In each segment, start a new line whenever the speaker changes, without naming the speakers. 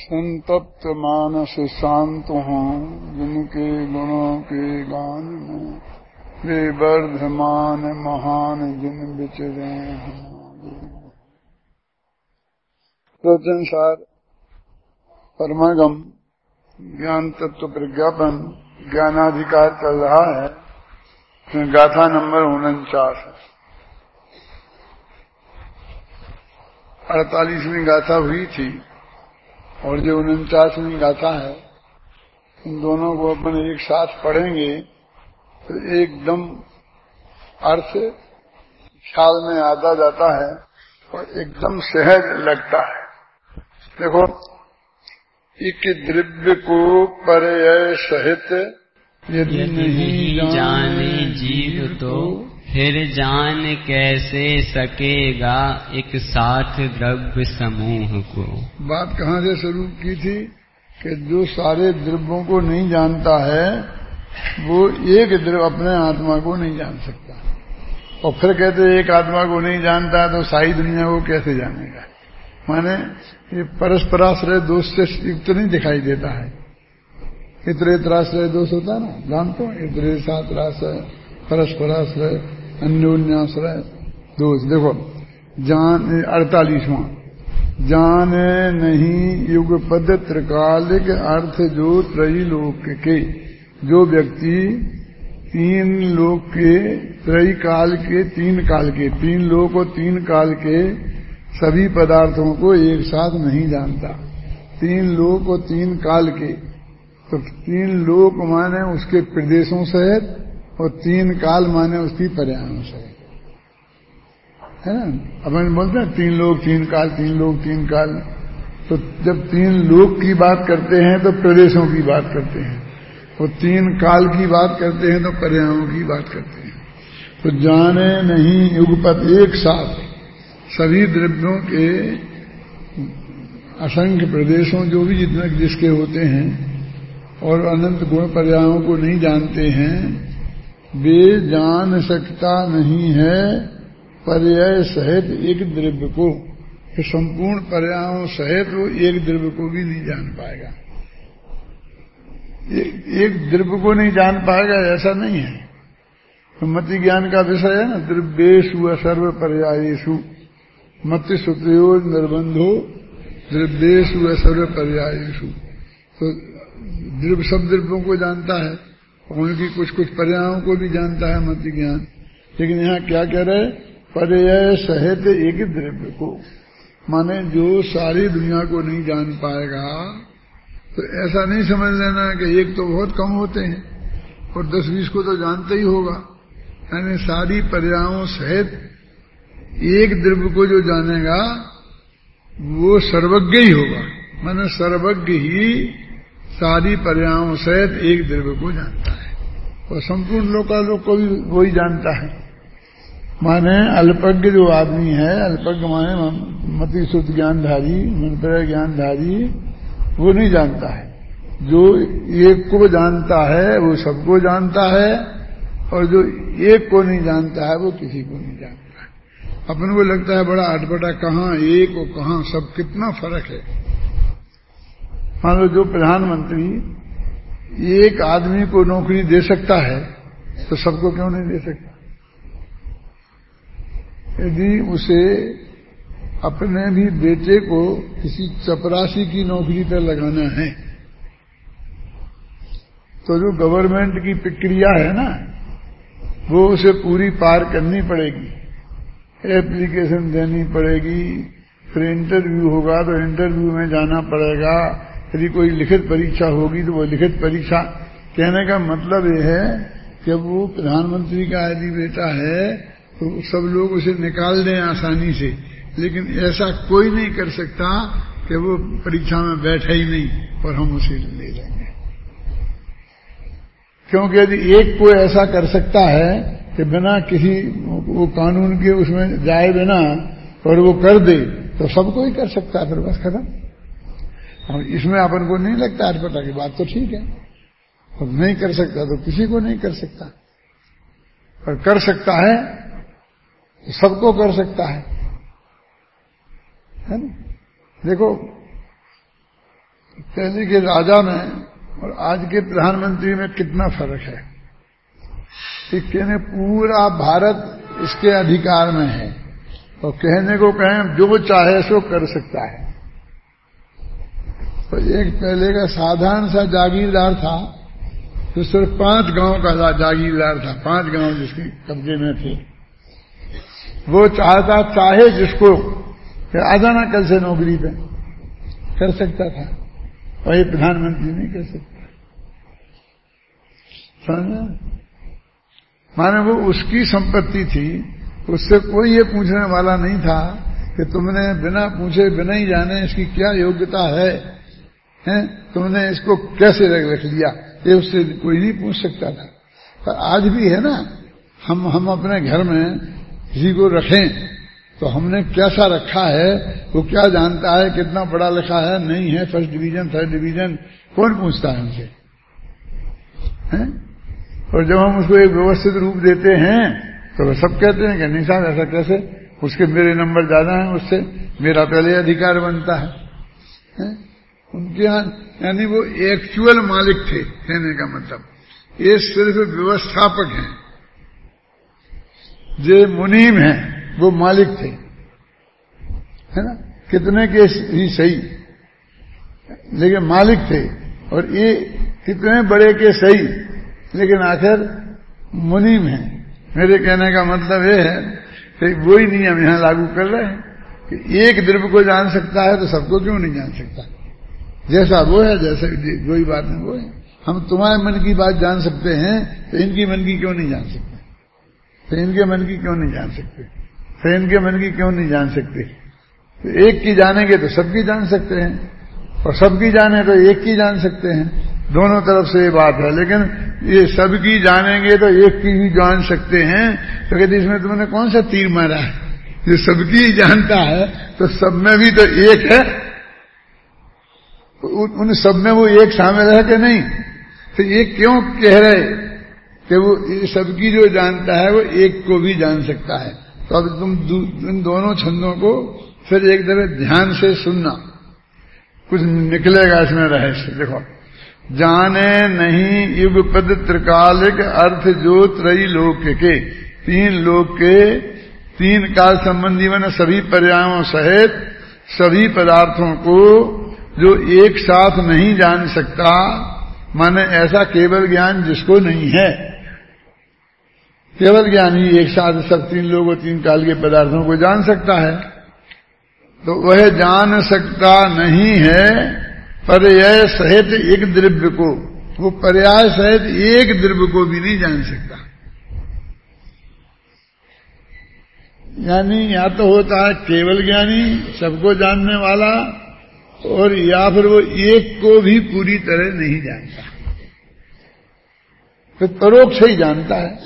संतप्त मानस शांत हों जिनके गुणों के गान में वे वर्धमान महान जिन विचरे प्रवचनसार परमागम ज्ञान तत्व प्रज्ञापन ज्ञानाधिकार चल रहा है। गाथा नंबर 49 है। 48वीं गाथा हुई थी और जो 49वीं गाथा है, इन दोनों को अपन एक साथ पढ़ेंगे तो एकदम अर्थ ख्याल में आता जाता है और एकदम सहज लगता है। देखो, एक द्रव्य को पर्याय सहित यदि नहीं
जाने जीव तो फिर जान कैसे सकेगा एक साथ द्रव्य समूह को।
बात कहाँ से शुरू की थी कि जो सारे द्रव्यों को नहीं जानता है वो एक द्रव्य अपने आत्मा को नहीं जान सकता। और फिर कहते एक आत्मा को नहीं जानता है तो सारी दुनिया को कैसे जानेगा। माने ये परस्पराश्रय दोष से युक्त नहीं दिखाई देता है। इतरेतराश्रय दोष होता है ना, जानते हो, इतरे सात्राश्रय परस्पराश्रय अन्योन्याश्रय दोष। देखो, जान 48वां जाने नहीं युगपद त्रिकालिक अर्थ जो त्रैलोक के, जो व्यक्ति तीन लोक के त्रैकाल के तीन लोक और तीन काल के सभी पदार्थों को एक साथ नहीं जानता। तीन लोक और तीन काल के, तो तीन लोक माने उसके प्रदेशों सहित और तीन काल माने उसकी पर्यायों सहित, है ना। अपन बोलते हैं तीन लोक तीन काल, तीन लोक तीन काल। तो जब तीन लोक की बात करते हैं तो प्रदेशों की बात करते हैं, और तीन काल की बात करते हैं तो पर्यायों की बात करते हैं। तो जाने नहीं युगपत एक साथ सभी द्रव्यों के असंख्य प्रदेशों जो भी जितने जिसके होते हैं और अनंत गुण पर्यायों को नहीं जानते हैं, वे जान सकता नहीं है पर्याय सहित एक द्रव्य को। संपूर्ण पर्यायों सहित वो एक द्रव्य को भी नहीं जान पाएगा। एक द्रव्य को नहीं जान पाएगा ऐसा नहीं है। तो मति ज्ञान का विषय है ना, द्रव्येषु सर्व पर्यायेषु मति सुतयो निर्बंधो द्रव्येषु सर्व पर्यायेषु। तो द्रव्य सब द्रव्यों को जानता है और उनकी कुछ कुछ पर्यायों को भी जानता है मति ज्ञान। लेकिन यहाँ क्या कह रहे, पर्याय सहित एक द्रव्य को, माने जो सारी दुनिया को नहीं जान पाएगा। तो ऐसा नहीं समझ लेना कि एक तो बहुत कम होते हैं और 10-20 को तो जानते ही होगा। यानी सारी पर्यायों सहित एक द्रव्य को जो जानेगा वो सर्वज्ञ ही होगा। माने सर्वज्ञ ही सारी पर्यायों सहित एक द्रव्य को जानता है और संपूर्ण लोकालोक को भी वही जानता है। माने अल्पज्ञ जो आदमी है, अल्पज्ञ माने मति शुद्ध ज्ञानधारी, मनप्रिय ज्ञानधारी, वो नहीं जानता है। जो एक को जानता है वो सबको जानता है, और जो एक को नहीं जानता है वो किसी को नहीं जानता है। अपन को लगता है बड़ा अटपटा, कहाँ एक और कहाँ सब, कितना फर्क है। मान लो जो प्रधानमंत्री एक आदमी को नौकरी दे सकता है तो सबको क्यों नहीं दे सकता। यदि उसे अपने भी बेटे को किसी चपरासी की नौकरी पर लगाना है तो जो गवर्नमेंट की प्रक्रिया है ना, वो उसे पूरी पार करनी पड़ेगी। एप्लीकेशन देनी पड़ेगी, फिर इंटरव्यू होगा तो इंटरव्यू में जाना पड़ेगा, यदि कोई लिखित परीक्षा होगी तो वो लिखित परीक्षा। कहने का मतलब ये है कि वो प्रधानमंत्री का यदि बेटा है तो सब लोग उसे निकाल दें आसानी से, लेकिन ऐसा कोई नहीं कर सकता कि वो परीक्षा में बैठे ही नहीं और हम उसे ले लेंगे। क्योंकि यदि एक कोई ऐसा कर सकता है कि बिना किसी वो कानून के उसमें जाए बिना और वो कर दे, तो सबको ही कर सकता है, फिर बस खत्म। और इसमें अपन को नहीं लगता अटपटा की बात तो ठीक है, और नहीं कर सकता तो किसी को नहीं कर सकता, और कर सकता है तो सबको कर सकता है ना। देखो, पहले के राजा में और आज के प्रधानमंत्री में कितना फर्क है। कहने पूरा भारत इसके अधिकार में है और कहने को कहें जो चाहे सो कर सकता है। तो एक पहले का साधारण सा जागीरदार था, तो सिर्फ 5 गांव का जागीरदार था, 5 गांव जिसके कब्जे में थे। वो चाहे जिसको आ जाना कल से नौकरी पे, कर सकता था, और ये प्रधानमंत्री नहीं कर सकता। समझे? माने वो उसकी संपत्ति थी, उससे कोई ये पूछने वाला नहीं था कि तुमने बिना पूछे बिना ही जाने इसकी क्या योग्यता है, तुमने इसको कैसे रख लिया, ये उससे कोई नहीं पूछ सकता था। पर आज भी है ना, हम अपने घर में किसी को रखें तो हमने कैसा रखा है, वो क्या जानता है, कितना पढ़ा लिखा है, नहीं है, फर्स्ट डिवीजन थर्ड डिवीजन, कौन पूछता है हमसे, हैं? और जब हम उसको एक व्यवस्थित रूप देते हैं तो सब कहते हैं कि नहीं साहब ऐसा कैसे, उसके मेरे नंबर ज्यादा हैं उससे, मेरा पहले अधिकार बनता है। उनके यहाँ यानी वो एक्चुअल मालिक थे, कहने का मतलब ये सिर्फ व्यवस्थापक हैं, जो मुनीम हैं वो मालिक थे, है ना, कितने के ही सही, लेकिन मालिक थे। और ये कितने बड़े के सही, लेकिन आखिर मुनीम हैं। मेरे कहने का मतलब ये है कि वही नियम यहां लागू कर रहे हैं कि एक द्रव्य को जान सकता है तो सबको क्यों नहीं जान सकता, जैसा वो है, जैसे वही बात है वो है। हम तुम्हारे मन की बात जान सकते हैं तो इनकी मन की क्यों नहीं जान सकते, तो इनके मन की क्यों नहीं जान सकते, तो इनके मन की क्यों नहीं जान सकते। तो एक की जानेंगे तो सबकी जान सकते हैं, और सबकी जाने तो एक की जान सकते हैं। दोनों तरफ से ये बात है, लेकिन ये सबकी जानेंगे तो एक की भी जान सकते हैं। तो कहते इसमें तुमने कौन सा तीर मारा है, जो सबकी ही जानता है तो सब में भी तो एक है, उन सब में वो एक शामिल है कि नहीं। तो ये क्यों कह रहे कि वो सबकी जो जानता है वो एक को भी जान सकता है। तो अब तुम इन दोनों छंदों को फिर एक दफे ध्यान से सुनना, कुछ निकलेगा इसमें रहस्य। देखो, जाने नहीं युग पद त्रिकालिक अर्थ जो त्रयी लोक के, 3 लोक के 3 काल संबंधी मैंने सभी पर्यायों सहित सभी पदार्थों को जो एक साथ नहीं जान सकता, माने ऐसा केवल ज्ञान जिसको नहीं है। केवल ज्ञान ही एक साथ सब 3 लोग और 3 काल के पदार्थों को जान सकता है, तो वह जान सकता नहीं है पर्याय सहित एक द्रव्य को, वो पर्याय सहित एक द्रव्य को भी नहीं जान सकता। यानी या तो होता है केवल ज्ञानी, सबको जानने वाला, और या फिर वो एक को भी पूरी तरह नहीं जानता, फिर परोक्ष ही जानता है।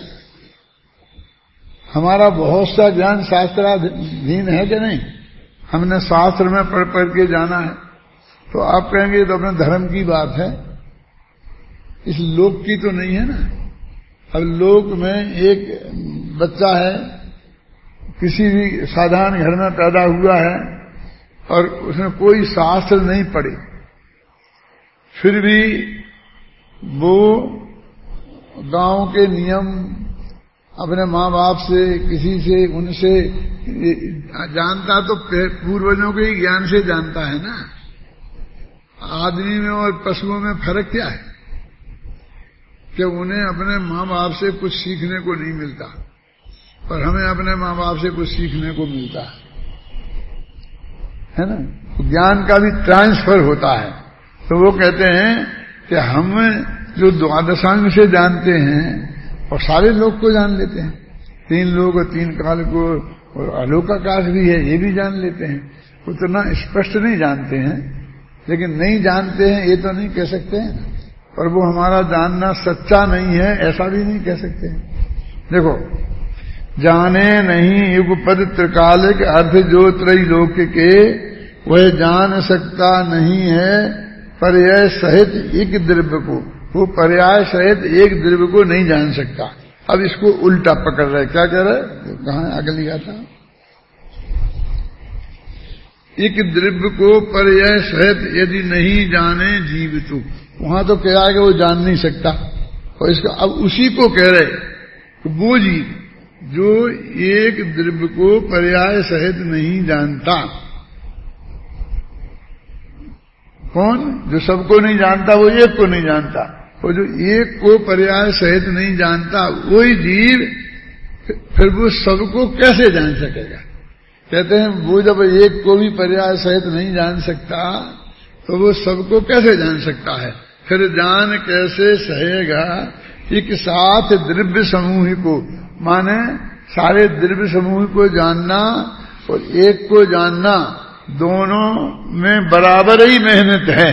हमारा बहुत सा ज्ञान शास्त्राधीन है कि नहीं, हमने शास्त्र में पढ़ के जाना है, तो आप कहेंगे तो अपने धर्म की बात है, इस लोक की तो नहीं है ना। अब लोक में एक बच्चा है, किसी भी साधारण घर में पैदा हुआ है और उसने कोई शास्त्र नहीं पढ़े, फिर भी वो गांव के नियम अपने माँ बाप से, किसी से, उनसे जानता, तो पूर्वजों के ही ज्ञान से जानता है ना। आदमी में और पशुओं में फर्क क्या है कि उन्हें अपने माँ बाप से कुछ सीखने को नहीं मिलता, पर हमें अपने माँ बाप से कुछ सीखने को मिलता है ना। ज्ञान का भी ट्रांसफर होता है। तो वो कहते हैं कि हम जो द्वादशांग से जानते हैं और सारे लोग को जान लेते हैं, 3 लोग और 3 काल को, और अलोकाकाश भी है ये भी जान लेते हैं। उतना स्पष्ट नहीं जानते हैं, लेकिन नहीं जानते हैं ये तो नहीं कह सकते हैं, और वो हमारा जानना सच्चा नहीं है ऐसा भी नहीं कह सकते हैं। देखो, जाने नहीं युग पद त्रिकालिक अर्थ जो त्रैलोक के, वह जान सकता नहीं है पर्याय सहित एक द्रव्य को, वो पर्याय सहित एक द्रव्य को नहीं जान सकता। अब इसको उल्टा पकड़ रहे, क्या कह रहे, कहां आगे लिखा था, एक द्रव्य को पर्याय सहित यदि नहीं जाने जीव तो, वहां तो कह कि वो जान नहीं सकता, और इसका अब उसी को कह रहे कि वो जीव जो एक द्रव्य को पर्याय सहित नहीं जानता। कौन? जो सबको नहीं जानता वो एक को नहीं जानता, और जो एक को पर्याय सहित नहीं जानता वही जीव फिर वो सबको कैसे जान सकेगा? कहते हैं वो जब एक को भी पर्याय सहित नहीं जान सकता तो वो सबको कैसे जान सकता है? फिर जान कैसे सहेगा एक साथ द्रव्य समूह को, माने सारे द्रव्य समूह को जानना और एक को जानना दोनों में बराबर ही मेहनत है।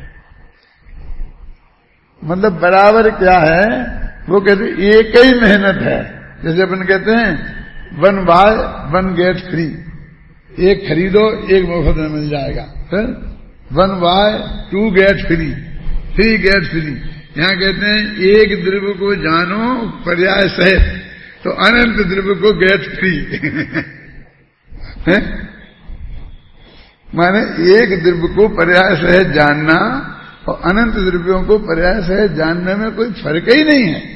मतलब बराबर क्या है? वो कहते एक ही मेहनत है। जैसे अपन कहते हैं 1 बाय 1 गेट फ्री, एक खरीदो एक मुफ्त में मिल जाएगा। फिर 1 buy 2 get free, 3 get free. यहां कहते हैं एक द्रव्य को जानो पर्याय सहित तो अनंत द्रव्य को गेट फ्री। माने एक द्रव्य को पर्याय सहित जानना और अनंत द्रव्यों को पर्याय सहित जानने में कोई फर्क ही नहीं है।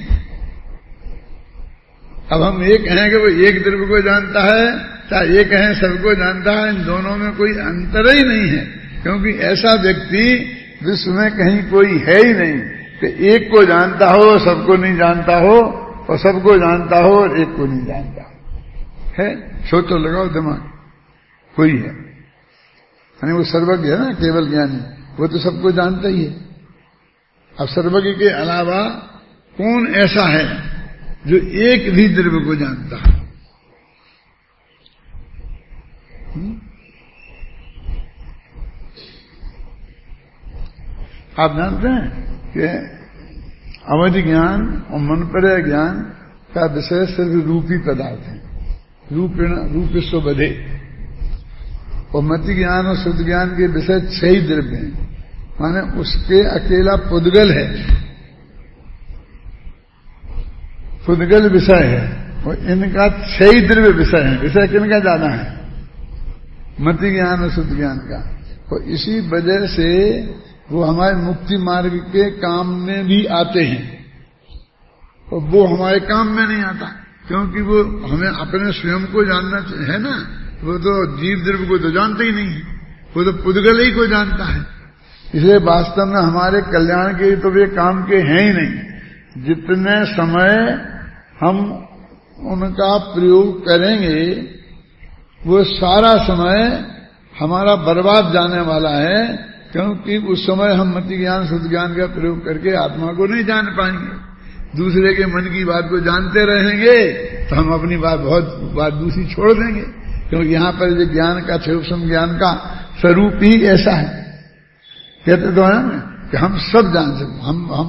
अब हम ये कहें कि वो एक द्रव्य को जानता है, चाहे ये कहें सबको जानता है, इन दोनों में कोई अंतर ही नहीं है, क्योंकि ऐसा व्यक्ति विश्व में कहीं कोई है ही नहीं कि एक को जानता हो सबको नहीं जानता हो, और सबको जानता हो और एक को नहीं जानता है। सोचो, लगाओ दिमाग, कोई है यानी वो सर्वज्ञ है ना, केवल ज्ञानी, वो तो सबको जानता ही है। अब सर्वज्ञ के अलावा कौन ऐसा है जो एक भी द्रव्य को जानता है? आप जानते हैं कि अवधि ज्ञान और मनपर्य ज्ञान का विषय सिर्फ रूपी पदार्थ है, रूपिस्व बधे, और मति ज्ञान और शुद्ध ज्ञान के विषय 6 ही द्रव्य हैं, माने उसके अकेला पुद्गल है, पुद्गल विषय है, और इनका 6 ही द्रव्य विषय है। विषय किनका ज्यादा है? मति ज्ञान और शुद्ध ज्ञान का। और इसी वजह से वो हमारे मुक्ति मार्ग के काम में भी आते हैं, और वो हमारे काम में नहीं आता, क्योंकि वो हमें अपने स्वयं को जानना है ना। वो तो जीव द्रव्य को तो जानते ही नहीं है, वो तो पुद्गल ही को जानता है। इसलिए वास्तव में हमारे कल्याण के तो वे काम के हैं ही नहीं। जितने समय हम उनका प्रयोग करेंगे वो सारा समय हमारा बर्बाद जाने वाला है, क्योंकि उस समय हम मति ज्ञान शुद्ध ज्ञान का प्रयोग करके आत्मा को नहीं जान पाएंगे। दूसरे के मन की बात को जानते रहेंगे तो हम अपनी बात दूसरी छोड़ देंगे, क्योंकि यहां पर जो ज्ञान का सूक्ष्म ज्ञान का स्वरूप ही ऐसा है। कहते तो है ना कि हम सब जान सकते,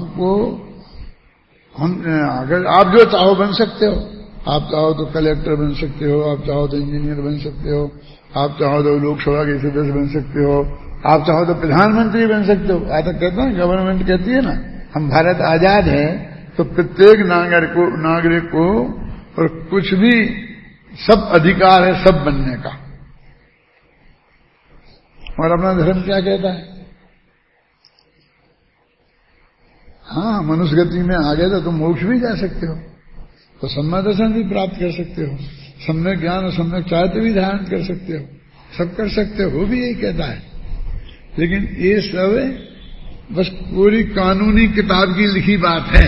हम अगर आप जो चाहो बन सकते हो। आप चाहो तो कलेक्टर बन सकते हो, आप चाहो तो इंजीनियर बन सकते हो, आप चाहो तो लोकसभा के सदस्य बन सकते हो, आप चाहो तो प्रधानमंत्री बन सकते हो। आता कहते हैं गवर्नमेंट कहती है ना, हम भारत आजाद है तो प्रत्येक नागरिक को और कुछ भी सब अधिकार है सब बनने का। और अपना धर्म क्या कहता है? हाँ, मनुष्य गति में आ गए तो तुम मोक्ष भी जा सकते हो, तो सम्यक दर्शन भी प्राप्त कर सकते हो, सम्यक ज्ञान और सम्यक चारित्र भी धारण कर सकते हो, सब कर सकते हो, वो भी यही कहता है। लेकिन ये सब बस पूरी कानूनी किताब की लिखी बात है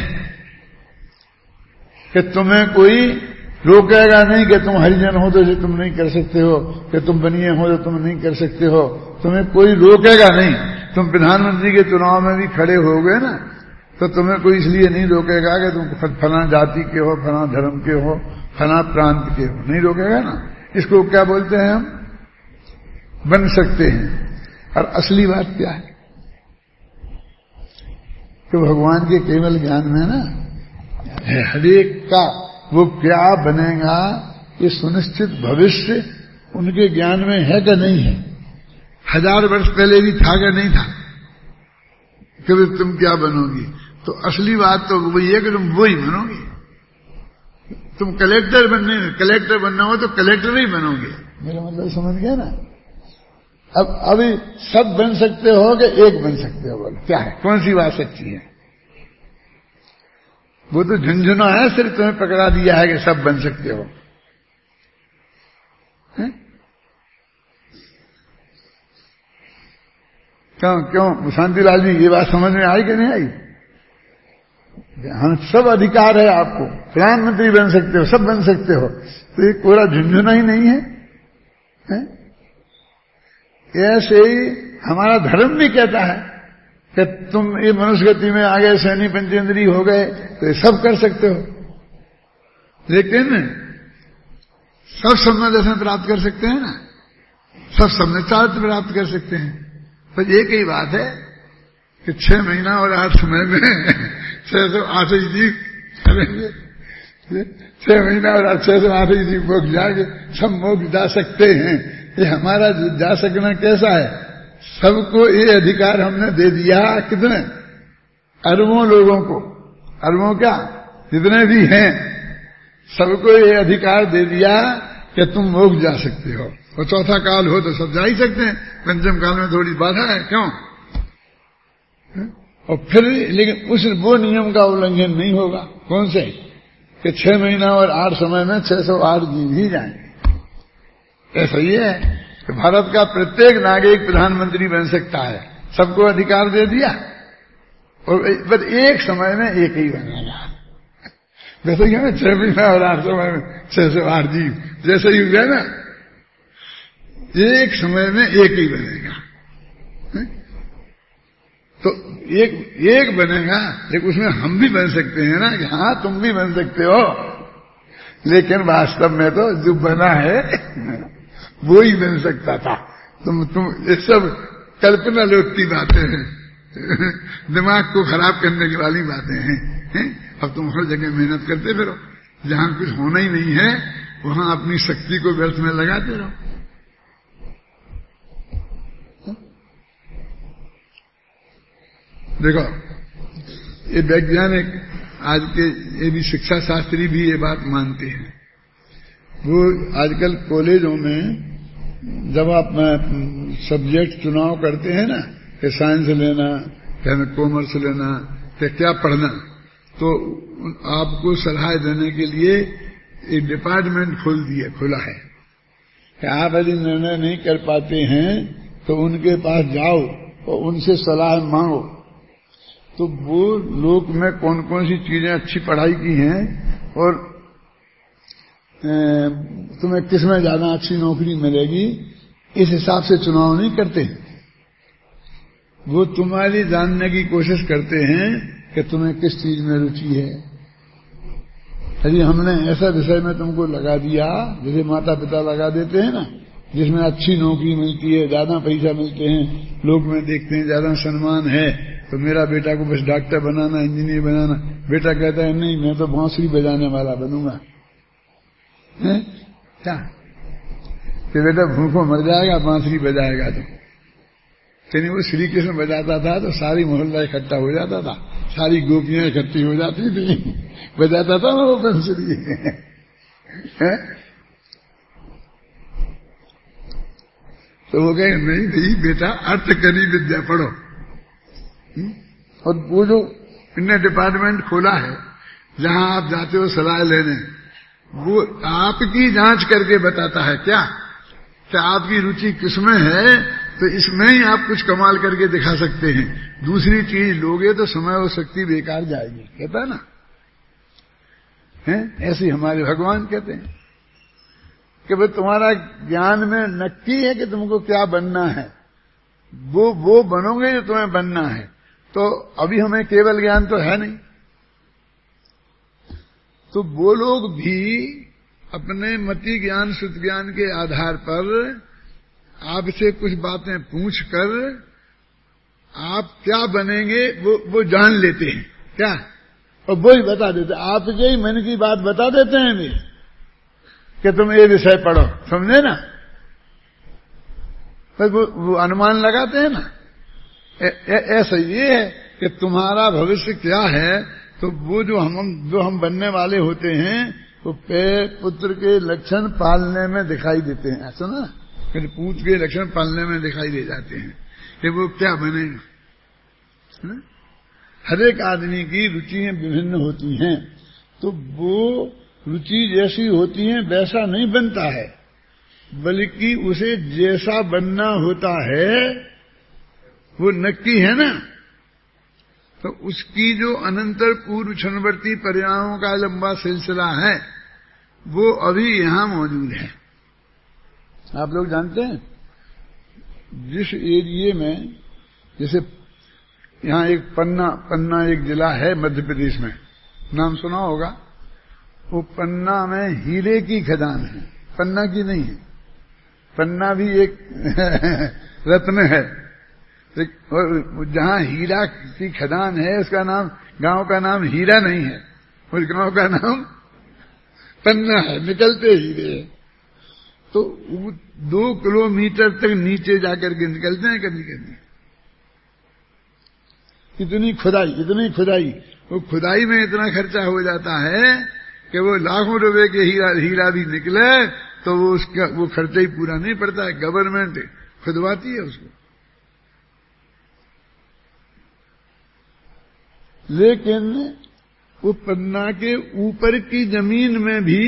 कि तुम्हें कोई रोकेगा नहीं कि तुम हरिजन हो तो तुम नहीं कर सकते हो, कि तुम बनिए हो तो तुम नहीं कर सकते हो, तुम्हें कोई रोकेगा नहीं। तुम प्रधानमंत्री के चुनाव में भी खड़े हो गए ना, तो तुम्हें कोई इसलिए नहीं रोकेगा कि तुम फला जाति के हो, फला धर्म के हो, फला प्रांत के हो, नहीं रोकेगा ना। इसको क्या बोलते हैं? हम बन सकते हैं। और असली बात क्या है कि भगवान के केवल ज्ञान में ना हरेक का वो क्या बनेगा ये सुनिश्चित भविष्य उनके ज्ञान में है कि नहीं है। 1000 वर्ष पहले भी था कि नहीं था कि तुम क्या बनोगी। तो असली बात तो वही है कि तुम वही बनोगे। तुम कलेक्टर बनना हो तो कलेक्टर ही बनोगे। मेरा मतलब समझ गया ना अब अभी सब बन सकते हो कि एक बन सकते हो? बोलो क्या है, कौन सी बात सच्ची है? वो तो झुंझुना है, सिर्फ तुम्हें पकड़ा दिया है कि सब बन सकते हो। क्यों शांतिलाल जी, ये बात समझ में आई कि नहीं आई? हम सब अधिकार है आपको, प्रधानमंत्री बन सकते हो, सब बन सकते हो, तो ये पूरा झुंझुना ही नहीं है? ऐसे ही हमारा धर्म भी कहता है कि तुम ये मनुष्य गति में आ गए, सैनी पंचेंद्री हो गए, तो ये सब कर सकते हो। लेकिन सब सम्मेलन प्राप्त कर सकते हैं ना, सब सम्मेलन प्राप्त कर सकते हैं। तो एक ही बात है कि 6 महीना और 8 समय में 608 जीव करेंगे, 6 महीना और 608 जीव मोक्ष जाएंगे, सब मोक्ष जा सकते हैं। ये हमारा जा सकना कैसा है? सबको ये अधिकार हमने दे दिया। कितने अरबों लोगों को, अरबों क्या, जितने भी हैं, सबको ये अधिकार दे दिया कि तुम मोक्ष जा सकते हो। और चौथा काल हो तो सब जा ही सकते हैं, पंचम काल में थोड़ी बाधा है, क्यों? और फिर लेकिन वो नियम का उल्लंघन नहीं होगा। कौन से? कि 6 महीना और 8 समय में 608 जीव ही जाएंगे। ऐसा ही है कि भारत का प्रत्येक नागरिक प्रधानमंत्री बन सकता है, सबको अधिकार दे दिया, और बस एक समय में एक ही बनेगा। वैसे ही है 6 महीना और 8 समय में 608 जीव, जैसे ही हुआ ना, एक समय में एक ही बनेगा। तो एक बनेगा, लेकिन उसमें हम भी बन सकते हैं ना, कि हाँ तुम भी बन सकते हो। लेकिन वास्तव में तो जो बना है वो ही बन सकता था। तुम ये सब कल्पना लोकती बातें हैं, दिमाग को खराब करने की वाली बातें हैं। अब तुम हर जगह मेहनत करते फिरो, जहां कुछ होना ही नहीं है वहां अपनी शक्ति को व्यर्थ में लगाते रहो। देखो, ये वैज्ञानिक आज के ये भी शिक्षा शास्त्री भी ये बात मानते हैं। वो आजकल कॉलेजों में जब आप सब्जेक्ट चुनाव करते हैं ना, कि साइंस लेना, कि कॉमर्स लेना, कि क्या पढ़ना, तो आपको सलाह देने के लिए एक डिपार्टमेंट खुला है कि आप यदि निर्णय नहीं कर पाते हैं तो उनके पास जाओ और उनसे सलाह मांगो। तो वो लोक में कौन कौन सी चीजें अच्छी पढ़ाई की हैं और तुम्हें किसमें ज्यादा अच्छी नौकरी मिलेगी, इस हिसाब से चुनाव नहीं करते। वो तुम्हारी जानने की कोशिश करते हैं कि तुम्हें किस चीज में रुचि है। यदि हमने ऐसा विषय में तुमको लगा दिया, जैसे माता पिता लगा देते हैं ना, जिसमें अच्छी नौकरी मिलती है, ज्यादा पैसा मिलते हैं, लोग में देखते हैं ज्यादा सम्मान है, तो मेरा बेटा को बस डॉक्टर बनाना, इंजीनियर बनाना। बेटा कहता है नहीं, मैं तो बांसुरी बजाने वाला बनूंगा। क्या कि बेटा भूखों मर जाएगा, बांसुरी बजाएगा तो। यानी वो श्री कृष्ण बजाता था तो सारी मोहल्ला इकट्ठा हो जाता था, सारी गोपियां इकट्ठी हो जाती थी, बजाता था ना वो बांसुरी। तो वो कहे नहीं भाई बेटा, अर्थ करी विद्या पढ़ो। और वो जो इनने डिपार्टमेंट खोला है जहां आप जाते हो सलाह लेने, वो आपकी जांच करके बताता है क्या कि आपकी रुचि किसमें है, तो इसमें ही आप कुछ कमाल करके दिखा सकते हैं। दूसरी चीज लोगे तो समय और शक्ति बेकार जाएगी, कहता है ना, है ऐसे हमारे भगवान कहते हैं कि भाई तुम्हारा ज्ञान में नक्की है कि तुमको क्या बनना है, वो बनोगे जो तुम्हें बनना है। तो अभी हमें केवल ज्ञान तो है नहीं, तो वो लोग भी अपने मति ज्ञान शुद्ध ज्ञान के आधार पर आपसे कुछ बातें पूछकर आप क्या बनेंगे वो जान लेते हैं क्या, और वो ही बता देते, आपके ही मन की बात बता देते हैं भी कि तुम ये विषय पढ़ो, समझे ना। पर वो अनुमान लगाते हैं ना। ऐसा ये है कि तुम्हारा भविष्य क्या है, तो वो जो हम बनने वाले होते हैं वो पुत्र के लक्षण पालने में दिखाई देते हैं। सुना फिर पूत के लक्षण पालने में दिखाई दे जाते हैं कि वो क्या बनेगा। हर एक आदमी की रुचियां विभिन्न होती हैं, तो वो रुचि जैसी होती है वैसा नहीं बनता है, बल्कि उसे जैसा बनना होता है वो नक्की है ना। तो उसकी जो अनंतर पूर्व क्षणवर्ती परिणामों का लंबा सिलसिला है वो अभी यहां मौजूद है। आप लोग जानते हैं जिस एरिए में, जैसे यहां एक पन्ना एक जिला है मध्य प्रदेश में, नाम सुना होगा। वो पन्ना में हीरे की खदान है, पन्ना की नहीं है, पन्ना भी एक रत्न है, और जहां हीरा की खदान है उसका नाम, गांव का नाम हीरा नहीं है, उस गांव का नाम पन्ना है, निकलते हीरे है। तो 2 किलोमीटर तक नीचे जाकर के निकलते हैं कभी कभी। इतनी खुदाई, वो खुदाई में इतना खर्चा हो जाता है कि वो लाखों रुपए के हीरा भी निकले तो वो उसका वो खर्चा ही पूरा नहीं पड़ता है, गवर्नमेंट खुदवाती है उसको। लेकिन वो पन्ना के ऊपर की जमीन में भी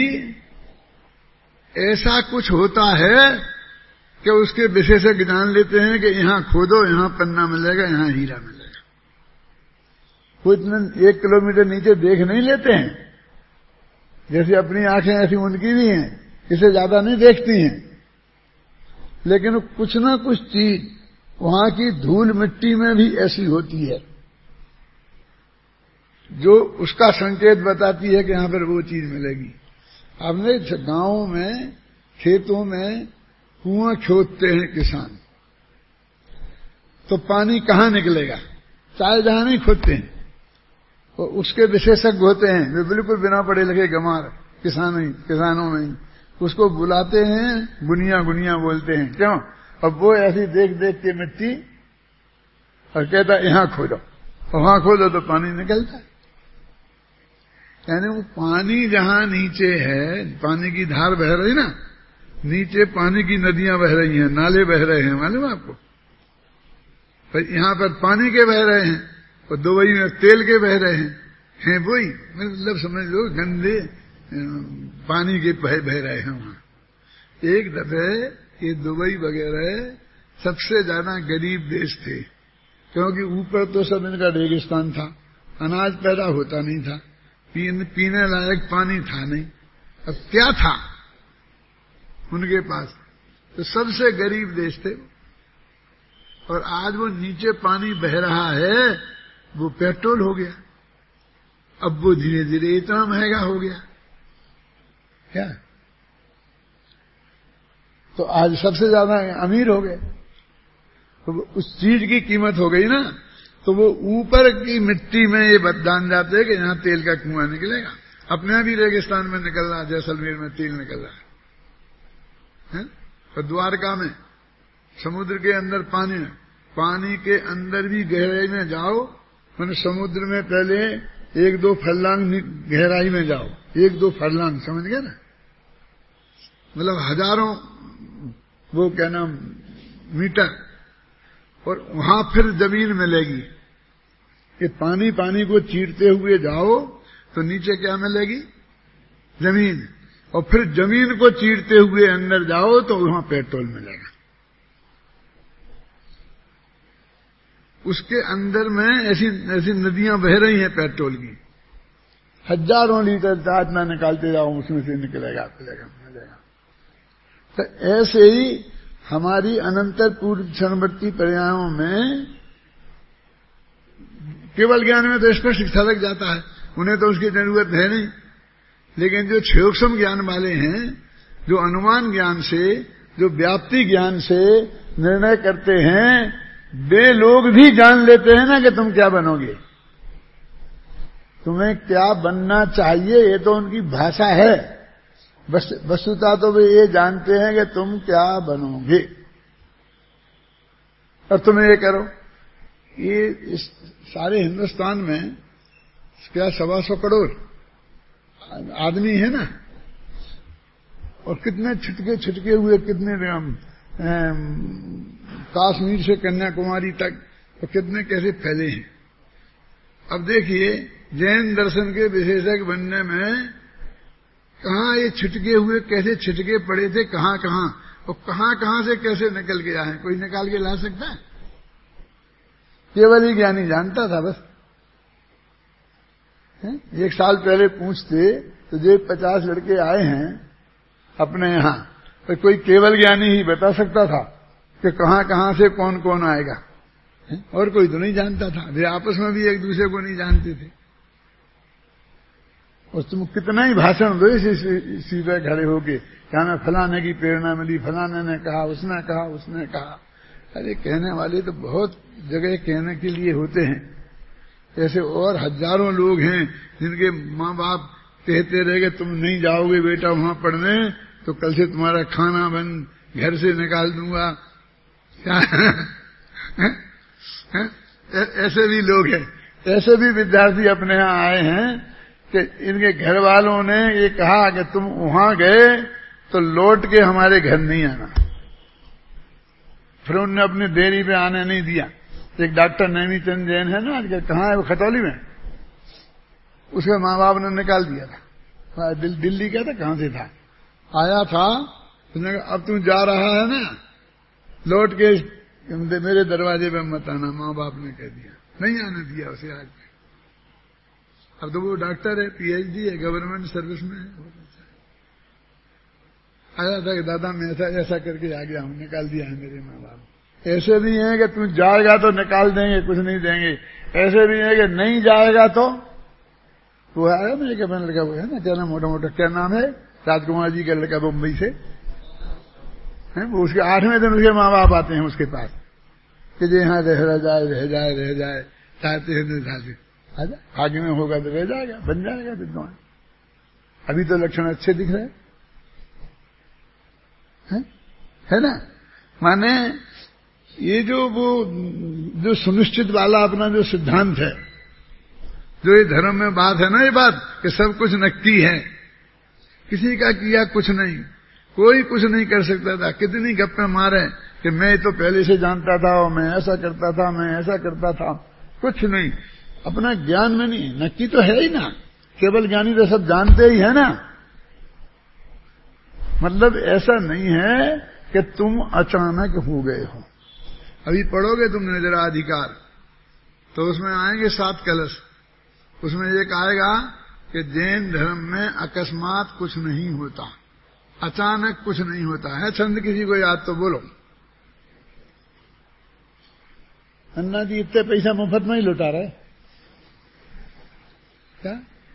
ऐसा कुछ होता है कि उसके विशेषज्ञ जान लेते हैं कि यहां खोदो, यहां पन्ना मिलेगा, यहां हीरा मिलेगा। वो इतना 1 किलोमीटर नीचे देख नहीं लेते हैं, जैसे अपनी आंखें ऐसी उनकी भी हैं, इसे ज्यादा नहीं देखती हैं, लेकिन कुछ ना कुछ चीज वहां की धूल मिट्टी में भी ऐसी होती है जो उसका संकेत बताती है कि यहां पर वो चीज मिलेगी। आपने गांव में खेतों में कुआं खोदते हैं किसान, तो पानी कहां निकलेगा, चाहे जहां नहीं खोदते हैं, तो उसके विशेषज्ञ होते हैं, वे बिल्कुल बिना पढ़े लिखे गंवार किसानों में उसको बुलाते हैं, गुनिया बोलते हैं। क्यों? अब वो ऐसी देख देख के मिट्टी और कहता यहां खोदो, और वहां खोदो तो पानी निकलता है। यानी वो पानी जहां नीचे है, पानी की धार बह रही ना, नीचे पानी की नदियां बह रही हैं, नाले बह रहे हैं, मालूम आपको। पर यहां पर पानी के बह रहे हैं और दुबई में तेल के बह रहे हैं वही, मतलब समझ लो गंदे पानी के बह रहे हैं वहां। एक दफे ये दुबई वगैरह सबसे ज्यादा गरीब देश थे, क्योंकि ऊपर तो सब इनका रेगिस्तान था, अनाज पैदा होता नहीं था, पीने लायक पानी था नहीं। अब क्या था उनके पास? तो सबसे गरीब देश थे। और आज वो नीचे पानी बह रहा है, वो पेट्रोल हो गया। अब वो धीरे धीरे इतना महंगा हो गया क्या, तो आज सबसे ज्यादा अमीर हो गए। तो उस चीज की कीमत हो गई ना, तो वो ऊपर की मिट्टी में ये जान जाते हैं कि यहां तेल का कुआं निकलेगा। अपने यहाँ भी रेगिस्तान में निकल रहा, जैसलमेर में तेल निकल रहा है। और द्वारका में समुद्र के अंदर पानी के अंदर भी गहराई में जाओ, मैंने समुद्र में पहले 1-2 फरलांग गहराई में जाओ, 1-2 फरलांग, समझ गए ना, मतलब हजारों वो क्या नाम मीटर, और वहां फिर जमीन मिलेगी। कि पानी को चीरते हुए जाओ तो नीचे क्या मिलेगी? जमीन। और फिर जमीन को चीरते हुए अंदर जाओ तो वहां पेट्रोल मिलेगा। उसके अंदर में ऐसी नदियां बह रही हैं पेट्रोल की, हजारों लीटर दांत में निकालते जाओ, उसमें से निकलेगा मिलेगा। तो ऐसे ही हमारी अनंतर पूर्व क्षणवर्ती परिणामों में केवल ज्ञान में तो स्पष्ट झलक जाता है, उन्हें तो उसकी जरूरत है नहीं। लेकिन जो सूक्ष्म ज्ञान वाले हैं, जो अनुमान ज्ञान से, जो व्याप्ति ज्ञान से निर्णय करते हैं, वे लोग भी जान लेते हैं ना कि तुम क्या बनोगे, तुम्हें क्या बनना चाहिए, ये तो उनकी भाषा है। वस्तुतः तो वे ये जानते हैं कि तुम क्या बनोगे और तुम ये करो। ये इस सारे हिंदुस्तान में क्या 125 करोड़ आदमी है ना, और कितने छुटके हुए, कितने कश्मीर से कन्याकुमारी तक तो कितने कैसे फैले हैं। अब देखिए जैन दर्शन के विशेषज्ञ बनने में कहाँ ये छिटके हुए कैसे छिटके पड़े थे, कहाँ कहाँ और कहाँ कहाँ से कैसे निकल के आए, कोई निकाल के ला सकता है? केवल ही ज्ञानी जानता था बस। एक साल पहले पूछते तो जो 50 लड़के आए हैं अपने यहाँ, तो कोई केवल ज्ञानी ही बता सकता था कि कहाँ कहाँ से कौन कौन आएगा, और कोई तो नहीं जानता था। वे आपस में भी एक दूसरे को नहीं जानते थे। और तुम कितना ही भाषण दो इसी पे खड़े होके, क्या मैं फलाने की प्रेरणा मिली, फलाने ने कहा, उसने कहा, उसने कहा। अरे कहने वाले तो बहुत जगह कहने के लिए होते हैं। ऐसे और हजारों लोग हैं जिनके माँ बाप कहते रहे तुम नहीं जाओगे बेटा वहां पढ़ने तो कल से तुम्हारा खाना बंद, घर से निकाल दूंगा। ऐसे भी लोग हैं, ऐसे भी विद्यार्थी अपने यहाँ आए हैं कि इनके घर वालों ने ये कहा कि तुम वहां गए तो लौट के हमारे घर नहीं आना। फिर उनने अपनी देरी पे आने नहीं दिया। एक डॉक्टर नैनीचंद जैन है ना आजकल, कहाँ है वो, खतौली में, उसके माँ बाप ने निकाल दिया था। दिल्ली का था, कहां से था, आया था, उसने कहा अब तू जा रहा है ना, लौट के मेरे दरवाजे पे मत आना। माँ बाप ने कह दिया, नहीं आने दिया उसे आज। अब तो वो डॉक्टर है, पीएचडी है, गवर्नमेंट सर्विस में है। आया था कि दादा मैं ऐसा करके आ गया हूं, निकाल दिया है मेरे माँ बाप। ऐसे भी हैं कि तू जाएगा तो निकाल देंगे, कुछ नहीं देंगे। ऐसे भी है कि नहीं जाएगा तो वो आया ना, एक अपना लड़का वो है ना, क्या नाम, मोटा मोटा क्या नाम है, राजकुमार जी का लड़का मुंबई से है, वो उसके 8वें दिन उसके माँ बाप आते हैं उसके पास कि जो यहाँ रह जाए चाहते हैं चाहते आजा, आगे में होगा तो रह जाएगा, बन जाएगा विद्वान। अभी तो लक्षण अच्छे दिख रहे हैं, है ना। माने ये जो सुनिश्चित वाला अपना जो सिद्धांत है, जो ये धर्म में बात है ना, ये बात कि सब कुछ नक्की है, किसी का किया कुछ नहीं, कोई कुछ नहीं कर सकता था। कितनी गप्पे मारे कि मैं तो पहले से जानता था और मैं ऐसा करता था, मैं ऐसा करता था, कुछ नहीं। अपना ज्ञान में नहीं, नक्की तो है ही ना, केवल ज्ञानी तो सब जानते ही है ना। मतलब ऐसा नहीं है कि तुम अचानक हो गए हो। अभी पढ़ोगे तुम निद्राधिकार तो उसमें आएंगे 7 कलश, उसमें एक आएगा कि जैन धर्म में अकस्मात कुछ नहीं होता, अचानक कुछ नहीं होता है। छंद किसी को याद तो बोलो। अन्ना जी इतने पैसा मुफ्त में ही लुटा रहे क्या?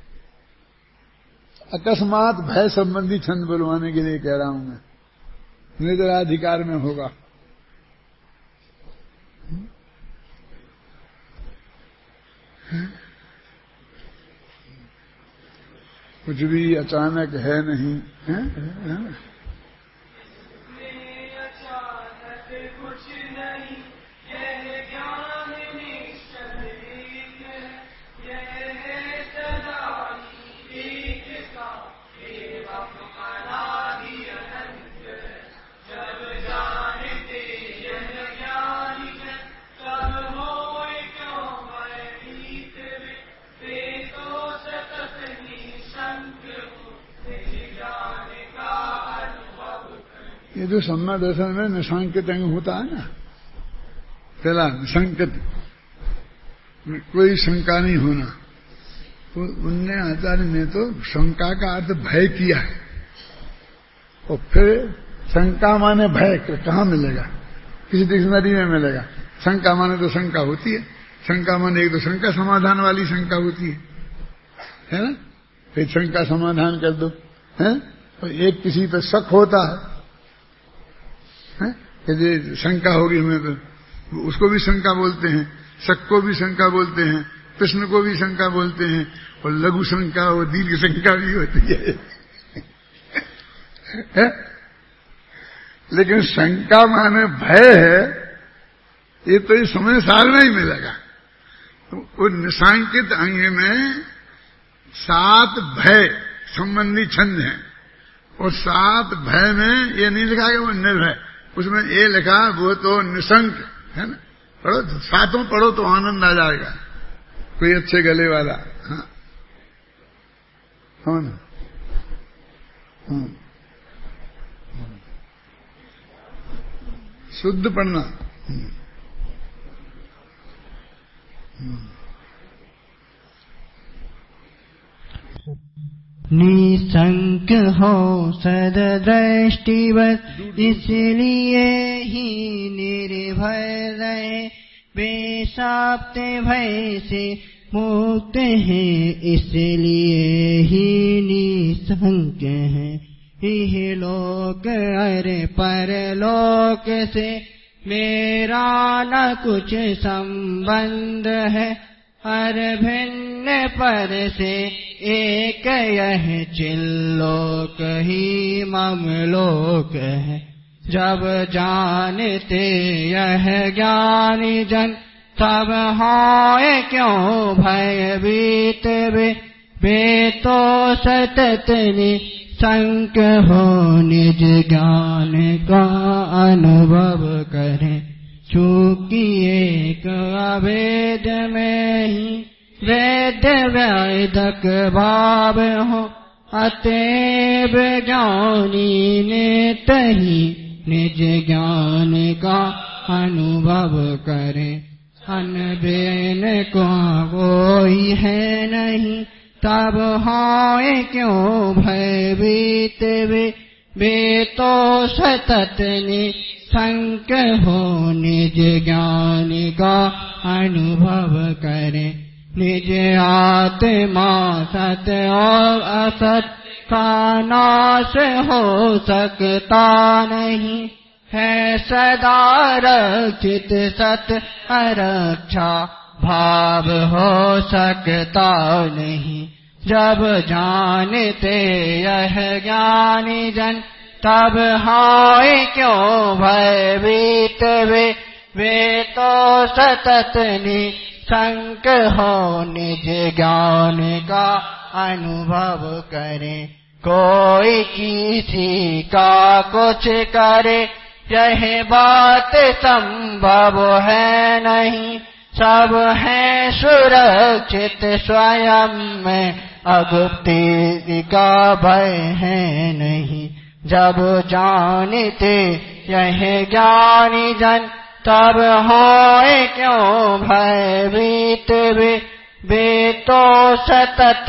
अकस्मात भय संबंधी छंद बुलवाने के लिए कह रहा हूं मैं, निद्राधिकार में होगा। कुछ भी अचानक है नहीं है? ये जो सम्मा दर्शन में निशांकित अंग होता है ना, पहला निशंकित, कोई शंका नहीं होना, तो उनने आचार्य ने तो शंका का अर्थ भय किया है। और फिर शंका माने भय कहाँ मिलेगा, किसी डिक्शनरी में मिलेगा। शंका माने तो शंका होती है, शंका माने एक तो शंका समाधान वाली शंका होती है ना, फिर शंका समाधान कर दो है। और एक किसी पर शक होता है कि शंका होगी हमें, तो उसको भी शंका बोलते हैं, शक को भी शंका बोलते हैं, प्रश्न को भी शंका बोलते हैं, और लघु शंका और दीर्घ शंका भी होती है। लेकिन शंका माने भय है, ये तो इस समय साल में ही मिलेगा। तो निशांकित अंग में 7 भय संबंधी छंद हैं, और 7 भय में ये नहीं लिखा कि वो निर्भय, उसमें ये लिखा वो तो निशंक है ना। पढ़ो, सातों पढ़ो तो आनंद आ जाएगा। कोई अच्छे गले वाला। हाँ हाँ ना। शुद्ध पढ़ना।
निशंक हो सददृष्टिवत, इसलिए ही निर्भय रहे। बेसाप्त भय से मुक्त है, इसलिए ही निशंक है। इह लोक अरे परलोक से मेरा न कुछ संबंध है। हर भिन्न पर से एक यह चिल्लोक ही मम लोक है। जब जानते यह ज्ञानी जन, तब होए क्यों भयभीत वे तो सतत निशंक हो, निज ज्ञान का अनुभव करें। चूँकि एक अभेद में ही वेद वैदक भाव हो, अतएव ज्ञानी ने तही निज ज्ञान का अनुभव करे। अनबेन को कोई है नहीं, तब होए क्यों भयभीत वे तो सतत निशंक हो, निज ज्ञान का अनुभव करे। निज आत्मा सत और असत का नाश हो सकता नहीं है। सदा रक्षित सत अरक्षा भाव हो सकता नहीं। जब जानते यह ज्ञानी जन, तब हाय क्यों भयभीत वे तो सतत निशंक हो, निज ज्ञान का अनुभव करें। कोई किसी का कुछ करे, यह बात संभव है नहीं। सब है सुरक्षित स्वयं में, अगुप्ति का भय है नहीं। जब जानते यह ज्ञानी जन, तब होए क्यों भयभीत वे तो सतत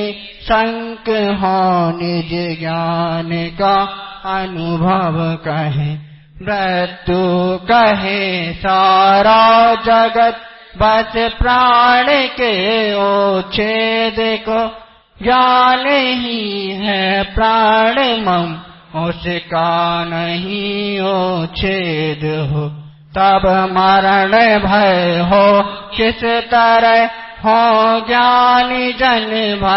निशंक हो, निज ज्ञान का अनुभव कहे। मृत्यु कहे सारा जगत, बस प्राण के उच्छेद को। ज्ञान ही है प्राण मम, उसका नहीं उच्छेद हो। तब मरण भय हो किस तरह हो, ज्ञानी जन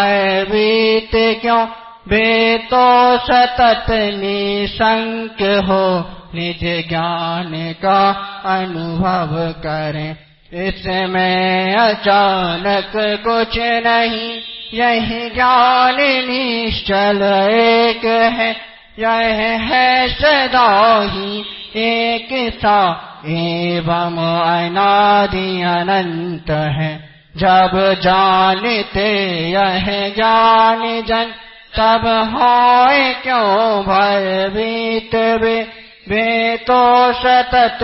भयभीत क्यों वे तो सतत निशंक हो, निज ज्ञान का अनुभव करें। इसमें अचानक कुछ नहीं, यही ज्ञान निश्चल एक है। यह है सदा ही एक सा एवं अनादि अनंत है। जब जानते यह ज्ञान जन, तब होए क्यों भयभीत वे तो सतत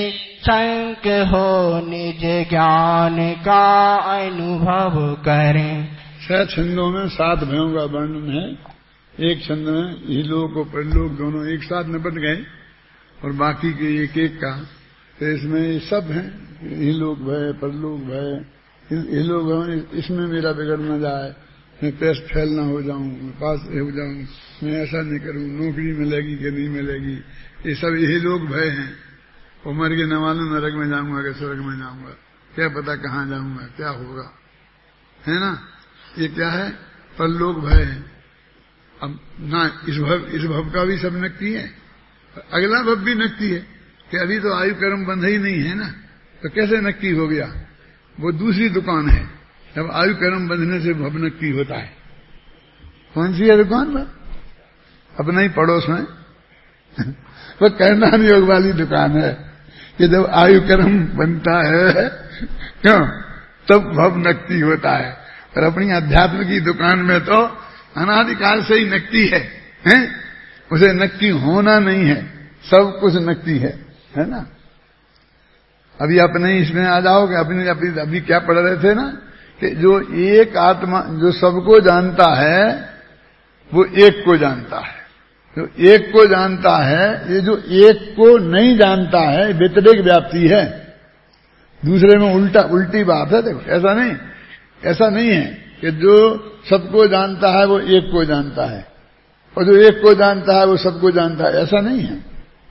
निशंक हो, निज ज्ञान का अनुभव करें।
6 छंदों में 7 भयों का वर्णन है। एक छंद में इहलोक और परलोक दोनों एक साथ निपट गए, और बाकी के एक एक का। तो इसमें सब है, इहलोक भय, परलोक भय। इहलोक भय इसमें मेरा बिगड़ न जाए, मैं पेश फैल न हो जाऊं, मैं पास हो जाऊं, मैं ऐसा नहीं करूं, नौकरी मिलेगी कि नहीं मिलेगी, ये सब इहलोक भय हैं। और मर के न मालूम नरक में जाऊंगा कि स्वर्ग में जाऊंगा, क्या पता कहाँ जाऊंगा, क्या होगा, है ना। ये क्या है, परलोक भय है। अब ना इस भव का भी सब नक्की है, अगला भव भी नक्की है कि अभी तो आयु कर्म बंध ही नहीं है ना, तो कैसे नक्की हो गया। वो दूसरी दुकान है, जब आयु कर्म बंधने से भव नक्की होता है। कौन सी है दुकान में? अपना ही पड़ोस में वो कर्णधान योग वाली दुकान है कि जब आयु कर्म बनता है क्यों तब भव नकती होता है। और अपनी अध्यात्म की दुकान में तो अनादिकाल से ही नकती है? उसे नकती होना नहीं है, सब कुछ नकती है ना। अभी अपने इसमें आ जाओगे, अभी क्या पढ़ रहे थे ना कि जो एक आत्मा जो सबको जानता है वो एक को जानता है। जो एक को जानता है, ये जो एक को नहीं जानता है व्यतिरेक व्याप्ति है, दूसरे में उल्टी बात है। देखो ऐसा नहीं है कि जो सबको जानता है वो एक को जानता है और जो एक को जानता है वो सबको जानता है, ऐसा नहीं है।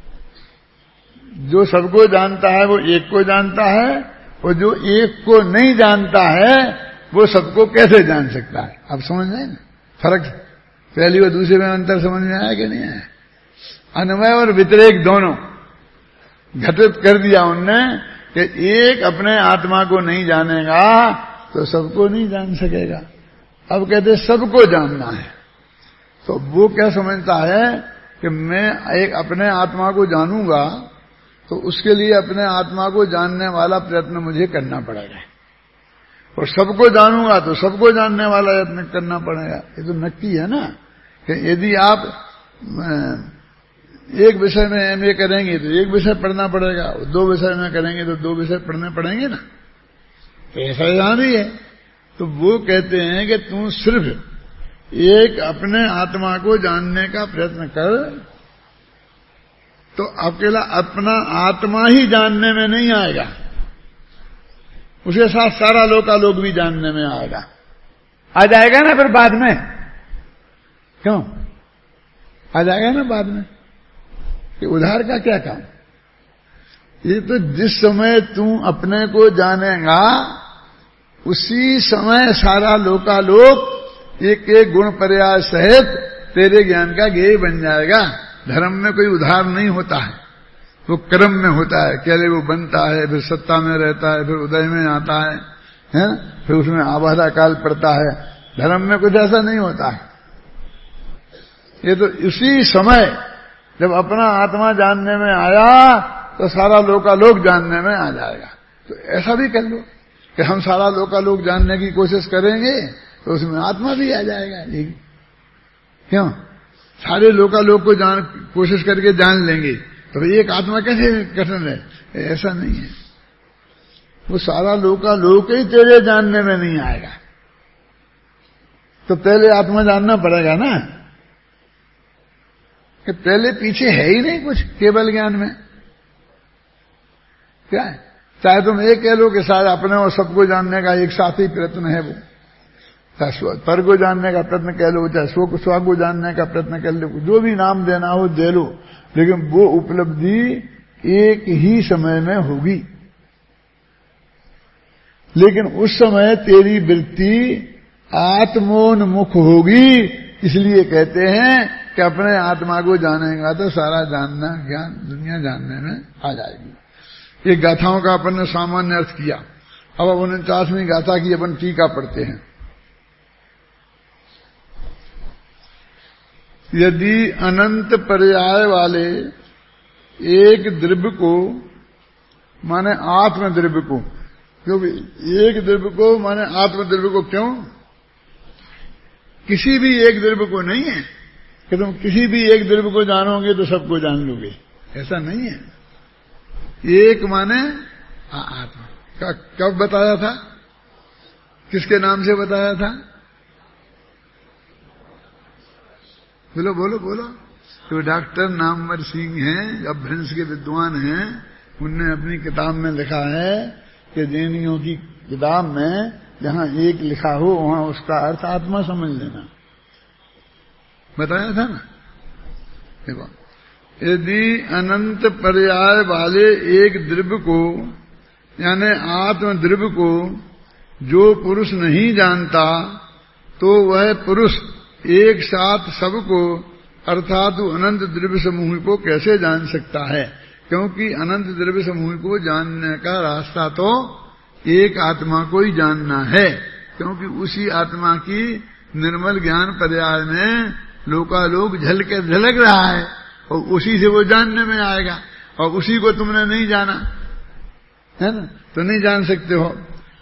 जो सबको जानता है वो एक को जानता है और जो एक को नहीं जानता है वो सबको कैसे जान सकता है? आप समझ रहे हैं ना फर्क? पहली और दूसरे में अंतर समझ में आया कि नहीं आया? अन्वय और व्यतिरेक दोनों घटित कर दिया उनने कि एक अपने आत्मा को नहीं जानेगा तो सबको नहीं जान सकेगा। अब कहते सबको जानना है, तो वो क्या समझता है कि मैं एक अपने आत्मा को जानूंगा तो उसके लिए अपने आत्मा को जानने वाला प्रयत्न मुझे करना पड़ेगा, और सबको जानूंगा तो सबको जानने वाला यत्न करना पड़ेगा। ये तो नक्की है ना कि यदि आप एक विषय में एमए करेंगे तो एक विषय पढ़ना पड़ेगा, दो विषय में करेंगे तो दो विषय पढ़ने पड़ेंगे ना। तो ऐसा यहाँ ही है। तो वो कहते हैं कि तू सिर्फ एक अपने आत्मा को जानने का प्रयत्न कर, तो अकेला अपना आत्मा ही जानने में नहीं आएगा, उसके साथ सारा लोकालोक भी जानने में आएगा। आ जाएगा ना फिर बाद में, क्यों आ जाएगा ना बाद में कि उधार का क्या काम? ये तो जिस समय तू अपने को जानेगा उसी समय सारा लोकालोक एक एक गुण पर्याय सहित तेरे ज्ञान का गेय बन जाएगा। धर्म में कोई उधार नहीं होता है, वो कर्म में होता है। पहले वो बनता है, फिर सत्ता में रहता है, फिर उदय में आता है, फिर उसमें आबादा काल पड़ता है। धर्म में कुछ ऐसा नहीं होता है। ये तो इसी समय जब अपना आत्मा जानने में आया तो सारा लोकालोक जानने में आ जाएगा। तो ऐसा भी कर लो कि हम सारा लोकालोक जानने की कोशिश करेंगे तो उसमें आत्मा भी आ जाएगा। क्यों? सारे लोकालोक को कोशिश करके जान लेंगे तो एक आत्मा कैसे कठिन है? ऐसा नहीं है। वो सारा लोकालोक ही तेरे जानने में नहीं आएगा, तो पहले आत्मा जानना पड़ेगा ना, कि पहले पीछे है ही नहीं कुछ, केवल ज्ञान में क्या है? चाहे तुम एक कह लो कि शायद अपने और सबको जानने का एक साथ ही प्रयत्न है, वो चाहे पर को जानने का प्रयत्न कह लो, चाहे स्व को जानने का प्रयत्न कर लो, जो भी नाम देना हो दे लो, लेकिन वो उपलब्धि एक ही समय में होगी। लेकिन उस समय तेरी वृत्ति आत्मोन्मुख होगी, इसलिए कहते हैं कि अपने आत्मा को जानेगा तो सारा जानना ज्ञान दुनिया जानने में आ जाएगी। ये गाथाओं का अपन ने सामान्य अर्थ किया। अब 49वीं गाथा की अपन टीका पढ़ते हैं। यदि अनंत पर्याय वाले एक द्रव्य को माने आत्मद्रव्य को, क्योंकि एक द्रव्य को माने आत्मद्रव्य को, क्यों? किसी भी एक द्रव्य को नहीं है कि तुम किसी भी एक द्रव्य को जानोगे तो सबको जान लोगे, ऐसा नहीं है। एक माने आत्मा। कब बताया था? किसके नाम से बताया था? बोलो बोलो बोलो। तो डॉक्टर नामवर सिंह हैं, अभ्रंश के विद्वान हैं, उनने अपनी किताब में लिखा है कि जैनियों की किताब में जहां एक लिखा हो वहां उसका अर्थ आत्मा समझ लेना, बताया था ना। देखो, यदि अनंत पर्याय वाले एक द्रव्य को यानी आत्म द्रव्य को जो पुरुष नहीं जानता तो वह पुरुष एक साथ सबको अर्थात अनंत द्रव्य समूह को कैसे जान सकता है? क्योंकि अनंत द्रव्य समूह को जानने का रास्ता तो एक आत्मा को ही जानना है, क्योंकि उसी आत्मा की निर्मल ज्ञान पर्याय में लोकालोक झलक रहा है, और उसी से वो जानने में आएगा, और उसी को तुमने नहीं जाना है ना, तो नहीं जान सकते हो।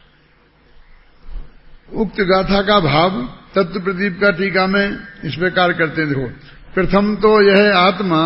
उक्त गाथा का भाव तत्व प्रदीप का टीका में इस प्रकार करते हैं। देखो, प्रथम तो यह आत्मा,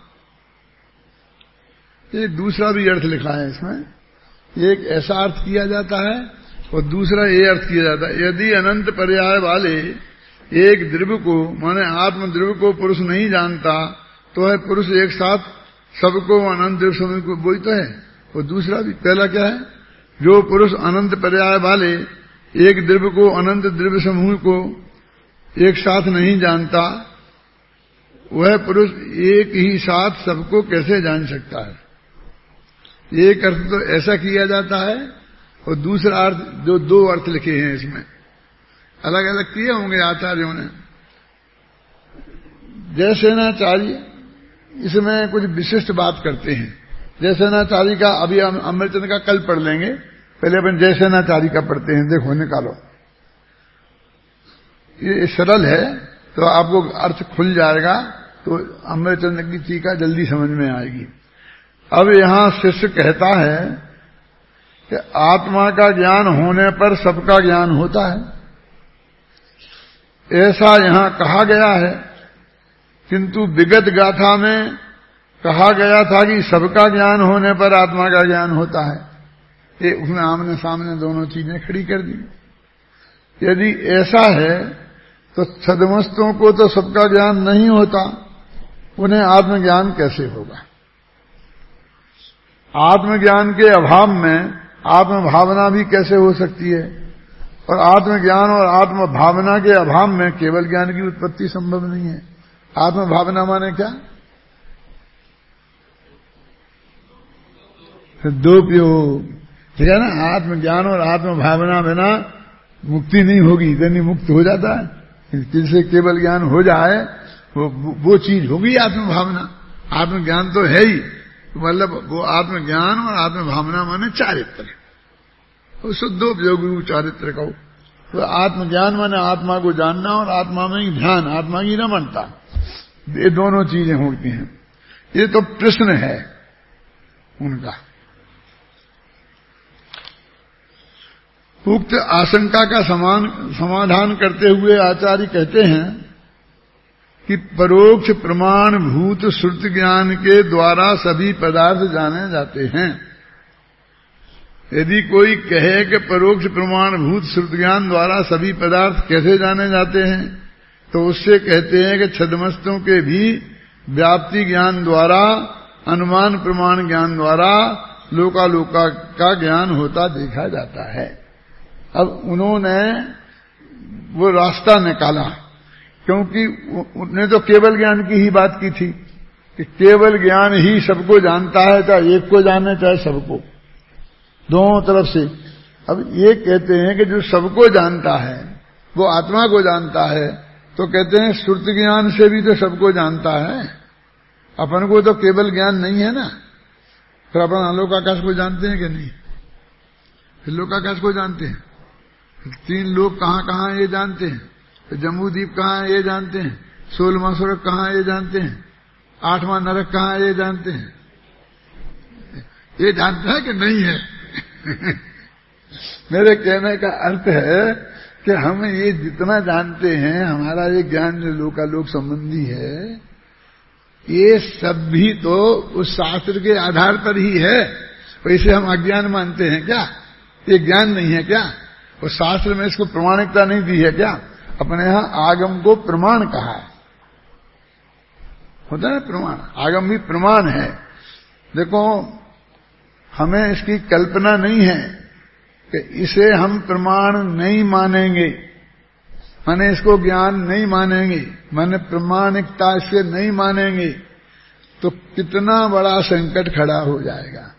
एक दूसरा भी अर्थ लिखा है इसमें, एक ऐसा अर्थ किया जाता है और दूसरा ये अर्थ किया जाता है, यदि अनंत पर्याय वाले एक द्रव्य को माने आत्म द्रव्य को पुरुष नहीं जानता तो है पुरुष एक साथ सबको अनंत द्रव्य समूह को, वही तो है। और दूसरा भी, पहला क्या है, जो पुरुष अनंत पर्याय वाले एक द्रव्य को अनंत द्रव्य समूह को एक साथ नहीं जानता, वह पुरुष एक ही साथ सबको कैसे जान सकता है। एक अर्थ तो ऐसा किया जाता है और दूसरा अर्थ, जो दो अर्थ लिखे हैं इसमें अलग अलग किए होंगे आचार्यों ने। जयसेनाचार्य इसमें कुछ विशिष्ट बात करते हैं। जयसेनाचार्य का अभी हम अमृतचंद का कल पढ़ लेंगे, पहले अपन जयसेनाचार्य का पढ़ते हैं। देखो, निकालो, ये सरल है तो आपको अर्थ खुल जाएगा, तो अमृतचंद की टीका जल्दी समझ में आएगी। अब यहां शिष्य कहता है कि आत्मा का ज्ञान होने पर सबका ज्ञान होता है, ऐसा यहां कहा गया है, किंतु विगत गाथा में कहा गया था कि सबका ज्ञान होने पर आत्मा का ज्ञान होता है। ये उसमें आमने सामने दोनों चीजें खड़ी कर दी। यदि ऐसा है तो छद्मस्तों को तो सबका ज्ञान नहीं होता, उन्हें आत्मज्ञान कैसे होगा। आत्मज्ञान के अभाव में आत्म भावना भी कैसे हो सकती है, और आत्मज्ञान और आत्म भावना के अभाव में केवल ज्ञान की उत्पत्ति संभव नहीं है। आत्म भावना माने क्या, दोपयोग, ठीक है ना। आत्मज्ञान और आत्म भावना बिना मुक्ति नहीं होगी, इतनी मुक्त हो जाता है। जिससे केवल ज्ञान हो जाए वो चीज होगी आत्म भावना। आत्मज्ञान तो है ही, मतलब वो आत्मज्ञान और आत्म भावना माने चारित्र, वो शुद्धोपयोगी चारित्र का। तो आत्मज्ञान माने आत्मा को जानना और आत्मा में ही ध्यान, आत्मा की रमणता, ये दोनों चीजें होती हैं। ये तो प्रश्न है उनका। उक्त आशंका का समाधान करते हुए आचार्य कहते हैं कि परोक्ष प्रमाण भूत श्रुति ज्ञान के द्वारा सभी पदार्थ जाने जाते हैं। यदि कोई कहे कि परोक्ष प्रमाण भूत श्रुति ज्ञान द्वारा सभी पदार्थ कैसे जाने जाते हैं, तो उससे कहते हैं कि छद्मस्तों के भी व्याप्ति ज्ञान द्वारा, अनुमान प्रमाण ज्ञान द्वारा लोकालोका का ज्ञान होता देखा जाता है। अब उन्होंने वो रास्ता निकाला, क्योंकि उन्होंने तो केवल ज्ञान की ही बात की थी कि केवल ज्ञान ही सबको जानता है, चाहे एक को जाने चाहे सबको, दोनों तरफ से। अब ये कहते हैं कि जो सबको जानता है वो आत्मा को जानता है, तो कहते हैं श्रुति ज्ञान से भी तो सबको जानता है, अपन को तो केवल ज्ञान नहीं है ना। फिर अपन आलोकाकाश को जानते हैं कि नहीं, फिर लोकाकाश को जानते हैं, तीन लोग कहाँ कहाँ ये जानते हैं, जम्बूद्वीप कहाँ है ये जानते हैं, 16वां स्वर्ग कहाँ है ये जानते हैं, 8वां नरक कहाँ है ये जानते हैं, ये जानते हैं कि नहीं है। मेरे कहने का अर्थ है कि हम ये जितना जानते हैं, हमारा ये ज्ञान जो लोकालोक संबंधी है, ये सब भी तो उस शास्त्र के आधार पर ही है। वैसे हम अज्ञान मानते हैं क्या, ये ज्ञान नहीं है क्या, उस शास्त्र में इसको प्रमाणिकता नहीं दी है क्या। अपने यहां आगम को प्रमाण कहा है, होता है प्रमाण, आगम भी प्रमाण है। देखो, हमें इसकी कल्पना नहीं है कि इसे हम प्रमाण नहीं मानेंगे, माने इसको ज्ञान नहीं मानेंगे, माने प्रमाणिकता इससे नहीं मानेंगे, तो कितना बड़ा संकट खड़ा हो जाएगा।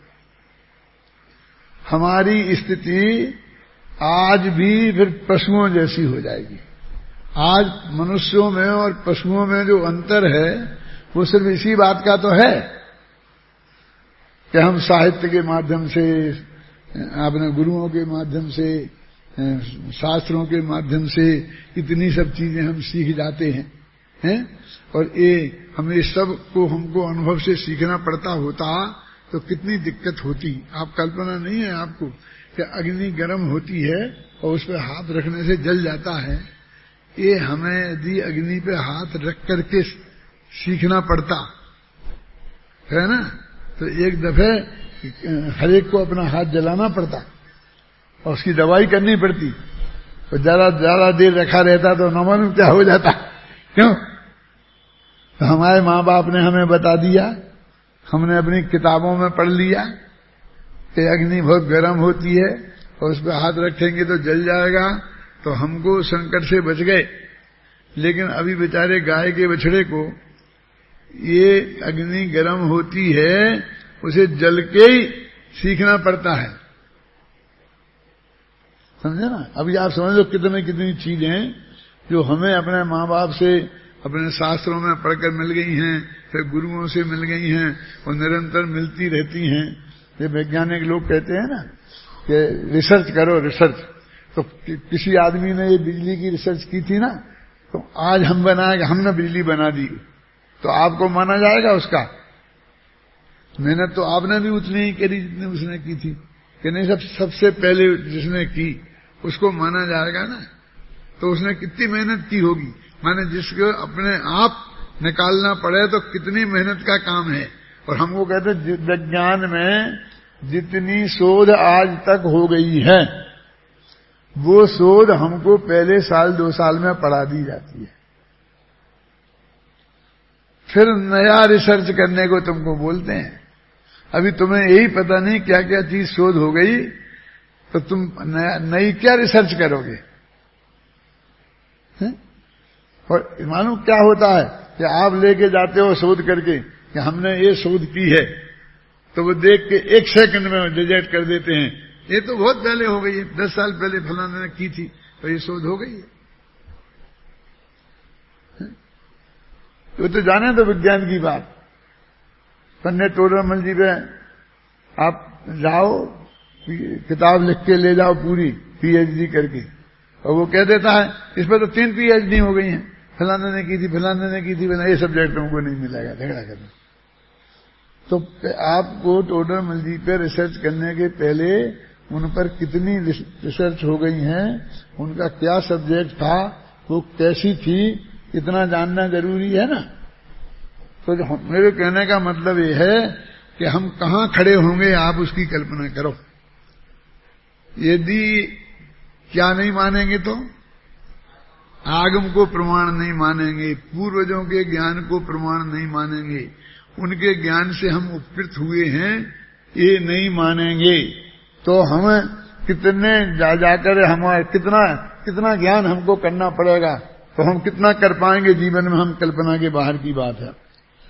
हमारी स्थिति आज भी फिर पशुओं जैसी हो जाएगी। आज मनुष्यों में और पशुओं में जो अंतर है वो सिर्फ इसी बात का तो है कि हम साहित्य के माध्यम से, अपने गुरुओं के माध्यम से, शास्त्रों के माध्यम से इतनी सब चीजें हम सीख जाते हैं। हैं। और ये हमें सब को हमको अनुभव से सीखना पड़ता होता तो कितनी दिक्कत होती। आप कल्पना नहीं है आपको कि अग्नि गर्म होती है और उस पर हाथ रखने से जल जाता है। ये हमें यदि अग्नि पे हाथ रख करके सीखना पड़ता है ना, तो एक दफे हर एक को अपना हाथ जलाना पड़ता और उसकी दवाई करनी पड़ती। तो ज्यादा देर रखा रहता तो न मालूम क्या हो जाता। क्यों? तो हमारे माँ बाप ने हमें बता दिया, हमने अपनी किताबों में पढ़ लिया कि अग्नि बहुत गर्म होती है और उस पर हाथ रखेंगे तो जल जाएगा, तो हमको संकट से बच गए। लेकिन अभी बेचारे गाय के बछड़े को ये अग्नि गर्म होती है, उसे जल के ही सीखना पड़ता है। समझे ना? अभी आप समझ लो कितनी चीजें जो हमें अपने माँ बाप से, अपने शास्त्रों में पढ़कर मिल गई हैं, फिर गुरुओं से मिल गई हैं और निरंतर मिलती रहती हैं। ये वैज्ञानिक लोग कहते हैं ना कि रिसर्च करो, रिसर्च। तो किसी आदमी ने ये बिजली की रिसर्च की थी ना, तो आज हम बनाएंगे, हमने बिजली बना दी, तो आपको माना जाएगा उसका? मेहनत तो आपने भी उतनी ही करी जितनी उसने की थी, कि नहीं सबसे पहले जिसने की उसको माना जाएगा ना। तो उसने कितनी मेहनत की होगी, माने जिसको अपने आप निकालना पड़े तो कितनी मेहनत का काम है। और हमको कहते हैं विज्ञान में जितनी शोध आज तक हो गई है वो शोध हमको पहले साल 2 साल में पढ़ा दी जाती है, फिर नया रिसर्च करने को तुमको बोलते हैं। अभी तुम्हें यही पता नहीं क्या क्या चीज शोध हो गई, तो तुम नई क्या रिसर्च करोगे? है? और मालूम क्या होता है कि आप लेके जाते हो शोध करके कि हमने ये शोध की है, तो वो देख के 1 सेकंड में रिजेक्ट कर देते हैं, ये तो बहुत पहले हो गई है, 10 साल पहले फलाने ने की थी, तो ये शोध हो गई है। वो तो जाने दो विज्ञान की बात। पंडित टोडरमल जी पे आप जाओ, किताब लिख के ले जाओ पूरी पीएचडी करके, और वो कह देता है इस पर तो 3 पीएचडी हो गई हैं, फलाने ने की थी, फलाने ने की थी, ये सब्जेक्ट हमको नहीं मिलेगा, झगड़ा करना। तो आपको टोडरमल जी पे रिसर्च करने के पहले उन पर कितनी रिसर्च हो गई हैं, उनका क्या सब्जेक्ट था, वो कैसी थी, इतना जानना जरूरी है ना। तो मेरे कहने का मतलब ये है कि हम कहां खड़े होंगे आप उसकी कल्पना करो। यदि क्या नहीं मानेंगे तो आगम को प्रमाण नहीं मानेंगे, पूर्वजों के ज्ञान को प्रमाण नहीं मानेंगे, उनके ज्ञान से हम उपकृत हुए हैं ये नहीं मानेंगे, तो हम कितने जाकर हमारे कितना ज्ञान हमको करना पड़ेगा, तो हम कितना कर पाएंगे जीवन में, हम कल्पना के बाहर की बात है।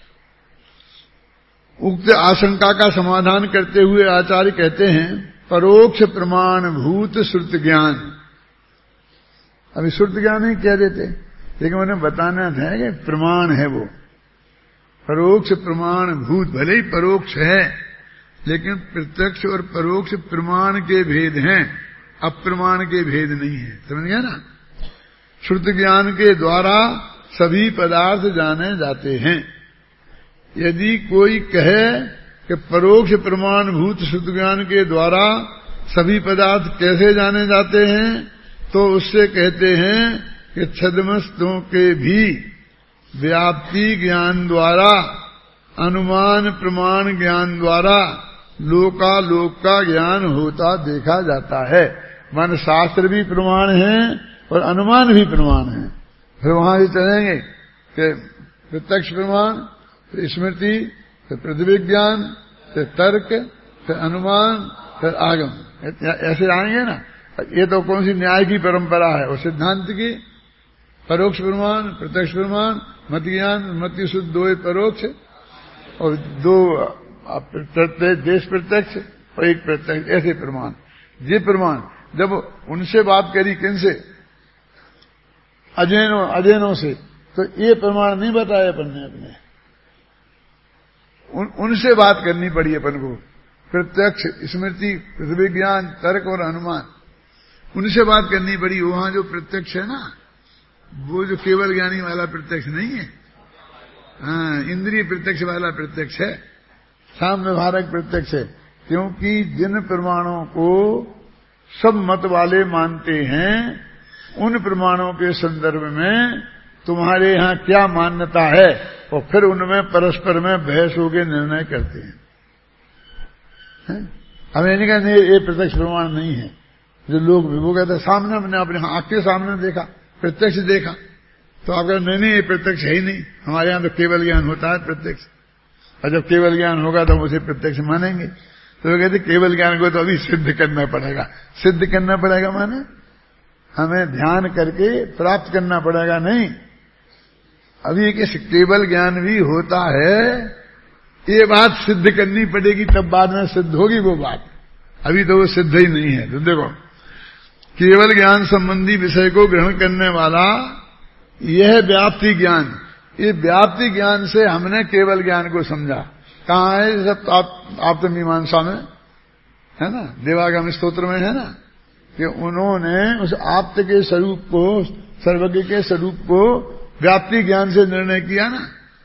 उक्त आशंका का समाधान करते हुए आचार्य कहते हैं परोक्ष प्रमाण भूत श्रुत ज्ञान। अभी श्रुत ज्ञान ही कह देते, लेकिन उन्हें बताना था कि प्रमाण है वो परोक्ष प्रमाण भूत। भले ही परोक्ष है, लेकिन प्रत्यक्ष और परोक्ष प्रमाण के भेद हैं, अप्रमाण के भेद नहीं है। समझ गया ना? श्रुत ज्ञान के द्वारा सभी पदार्थ जाने जाते हैं। यदि कोई कहे कि परोक्ष प्रमाण भूत श्रुत ज्ञान के द्वारा सभी पदार्थ कैसे जाने जाते हैं, तो उससे कहते हैं कि छद्मस्तों के भी व्याप्ति ज्ञान द्वारा, अनुमान प्रमाण ज्ञान द्वारा लोकालोक का ज्ञान होता देखा जाता है। मन शास्त्र भी प्रमाण है और अनुमान भी प्रमाण है। फिर वहां से चलेंगे कि प्रत्यक्ष प्रमाण, फिर स्मृति, फिर प्रतिविज्ञान, फिर तर्क, फिर अनुमान, फिर आगम, ऐसे आएंगे ना। ये तो कौन सी न्याय की परंपरा है? और सिद्धांत की परोक्ष प्रमाण, प्रत्यक्ष प्रमाण, मत ज्ञान, मति शुद्ध 2 परोक्ष और 2 देश प्रत्यक्ष और 1 प्रत्यक्ष, ऐसे प्रमाण। ये प्रमाण जब उनसे बात करी, किनसे? अजैनों से, तो ये प्रमाण नहीं बताए अपन ने अपने, उनसे बात करनी पड़ी अपन को। प्रत्यक्ष, स्मृति, प्रतिविज्ञान, तर्क और अनुमान, उनसे बात करनी पड़ी। वहां जो प्रत्यक्ष है ना, वो जो केवल ज्ञानी वाला प्रत्यक्ष नहीं है, हाँ, इंद्रिय प्रत्यक्ष वाला प्रत्यक्ष है, साम्य व्यवहारक प्रत्यक्ष है। क्योंकि जिन प्रमाणों को सब मत वाले मानते हैं, उन प्रमाणों के संदर्भ में तुम्हारे यहां क्या मान्यता है, और फिर उनमें परस्पर में बहस होकर निर्णय करते हैं। हमें नहीं कहते ये प्रत्यक्ष प्रमाण नहीं है। जो लोग वो कहते सामने हमने अपने आंख के सामने देखा, प्रत्यक्ष देखा, तो आप कहते नहीं ये प्रत्यक्ष है ही नहीं, हमारे यहां तो केवल ज्ञान होता है प्रत्यक्ष, और जब केवल ज्ञान होगा तो हम उसे प्रत्यक्ष मानेंगे। तो वो कहते केवल ज्ञान को तो अभी सिद्ध करना पड़ेगा। सिद्ध करना पड़ेगा माने हमें ध्यान करके प्राप्त करना पड़ेगा, नहीं, अभी किस केवल ज्ञान भी होता है, ये बात सिद्ध करनी पड़ेगी, तब बाद में सिद्ध होगी वो बात, अभी तो वो सिद्ध ही नहीं है। तो देखो, केवल ज्ञान संबंधी विषय को ग्रहण करने वाला यह व्याप्ति ज्ञान, ये व्याप्ति ज्ञान से हमने केवल ज्ञान को समझा। कहाँ है सब? आप तो मीमांसा में है ना, देवागम स्तोत्र में है ना, कि उन्होंने उस आप्त के स्वरूप को, सर्वज्ञ के स्वरूप को व्याप्ति ज्ञान से निर्णय किया ना।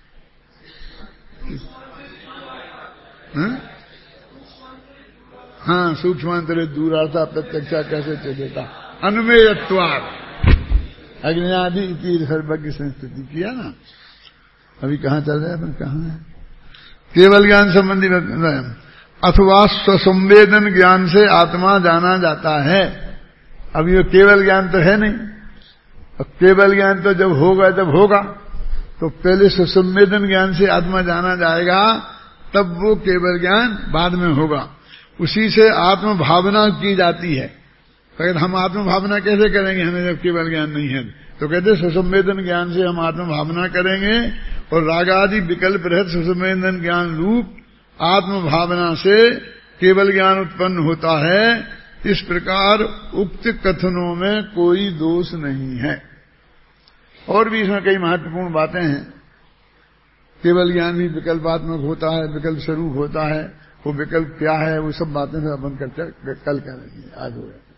हाँ, सूक्ष्मांतरे दूरार्था प्रत्यक्षा कैसे चलेगा, अनुमेयत्वात् अज्ञादि की सर्वज्ञ संस्थिति किया ना। अभी कहाँ चल रहे हैं, कहाँ है? केवल ज्ञान संबंधी अथवा स्वसंवेदन ज्ञान से आत्मा जाना जाता है। अब ये केवल ज्ञान तो है नहीं, अब केवल ज्ञान तो जब होगा तब होगा, तो पहले स्वसंवेदन ज्ञान से आत्मा जाना जाएगा, तब वो केवल ज्ञान बाद में होगा। उसी से आत्म भावना की जाती है। अगर हम आत्म भावना कैसे करेंगे, हमें जब केवल ज्ञान नहीं है? तो कहते स्वसंवेदन ज्ञान से हम आत्म भावना करेंगे, और रागादि विकल्प रहित स्वसंवेदन ज्ञान रूप आत्म भावना से केवल ज्ञान उत्पन्न होता है। इस प्रकार उक्त कथनों में कोई दोष नहीं है। और भी इसमें कई महत्वपूर्ण बातें हैं। केवल ज्ञान भी विकल्पात्मक होता है, विकल्प स्वरूप होता है, वो विकल्प क्या है, वो सब बातें से अपन कल करेंगे। आज हो गया।